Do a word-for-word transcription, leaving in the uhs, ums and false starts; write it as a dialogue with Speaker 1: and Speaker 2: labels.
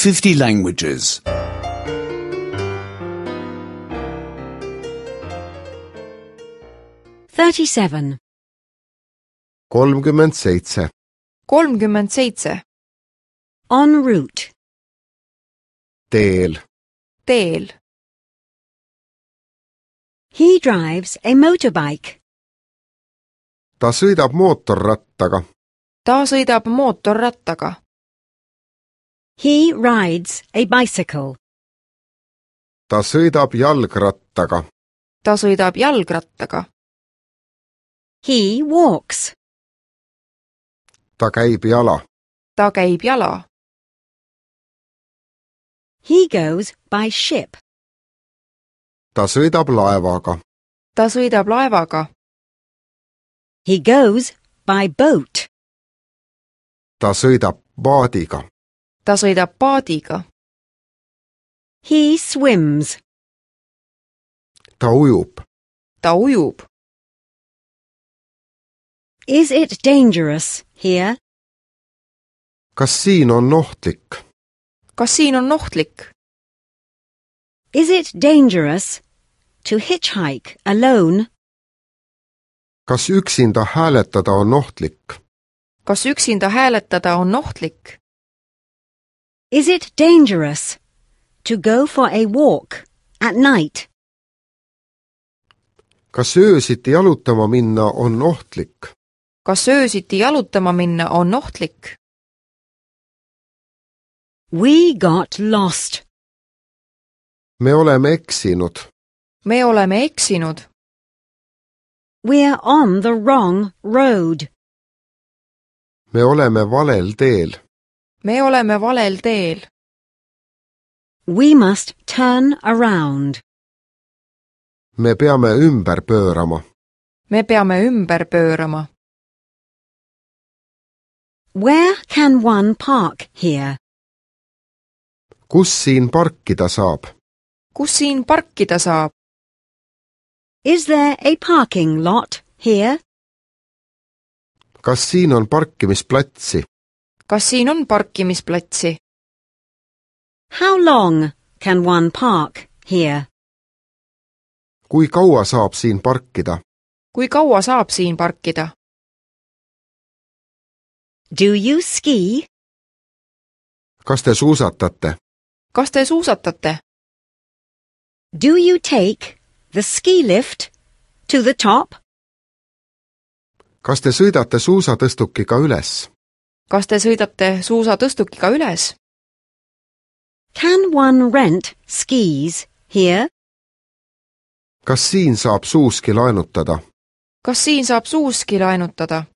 Speaker 1: fifty languages.
Speaker 2: thirty-seven.
Speaker 3: kolmkümmend seitse.
Speaker 4: kolmkümmend seitse.
Speaker 2: En route.
Speaker 3: Teel.
Speaker 4: Teel.
Speaker 2: He drives a motorbike.
Speaker 3: Ta sõidab mootorrattaga.
Speaker 4: Ta sõidab mootorrattaga.
Speaker 2: He rides a bicycle.
Speaker 3: Ta sõidab jalgrattaga.
Speaker 4: Ta sõidab jalgrattaga.
Speaker 2: He walks.
Speaker 3: Ta käib jala.
Speaker 4: Ta käib jala.
Speaker 2: He goes by ship.
Speaker 3: Ta sõidab laevaga.
Speaker 4: Ta sõidab laevaga.
Speaker 2: He goes by boat.
Speaker 3: Ta sõidab paadiga.
Speaker 4: Ta sõidab paadiga.
Speaker 2: He swims.
Speaker 3: Ta ujub.
Speaker 4: Ta ujub.
Speaker 2: Is it dangerous here?
Speaker 3: Kas siin on ohtlik?
Speaker 4: Kas siin on ohtlik?
Speaker 2: Is it dangerous to hitchhike alone?
Speaker 3: Kas üksinda hääletada on ohtlik?
Speaker 4: Kas üksinda hääletada on ohtlik?
Speaker 2: Is it dangerous to go for a walk at night?
Speaker 3: Kas öösiti jalutama minna on ohtlik?
Speaker 4: Kas öösiti jalutama minna on ohtlik?
Speaker 2: We got lost.
Speaker 3: Me oleme eksinud.
Speaker 4: Me oleme eksinud.
Speaker 2: We're on the wrong road.
Speaker 3: Me oleme valel teel.
Speaker 4: Me oleme valel teel.
Speaker 2: We must turn around.
Speaker 3: Me peame ümber pöörama.
Speaker 4: Me peame ümber pöörama.
Speaker 2: Where can one park here?
Speaker 3: Kus siin parkida saab?
Speaker 4: Kus siin parkida saab?
Speaker 2: Is there a parking lot here?
Speaker 3: Kas siin on parkimisplatsi?
Speaker 4: Kas siin on parkimisplatsi?
Speaker 2: How long can one park here?
Speaker 3: Kui kaua saab siin parkida?
Speaker 4: Kui kaua saab siin parkida?
Speaker 2: Do you ski?
Speaker 3: Kas te suusatate?
Speaker 4: Kas te suusatate?
Speaker 2: Do you take the ski lift to the top?
Speaker 3: Kas te sõidate suusatõstukiga üles?
Speaker 4: Kas te sõidate suusatõstukiga üles?
Speaker 2: Can one rent skis here?
Speaker 3: Kas siin saab suuski laenutada?
Speaker 4: Kas siin saab suuski laenutada?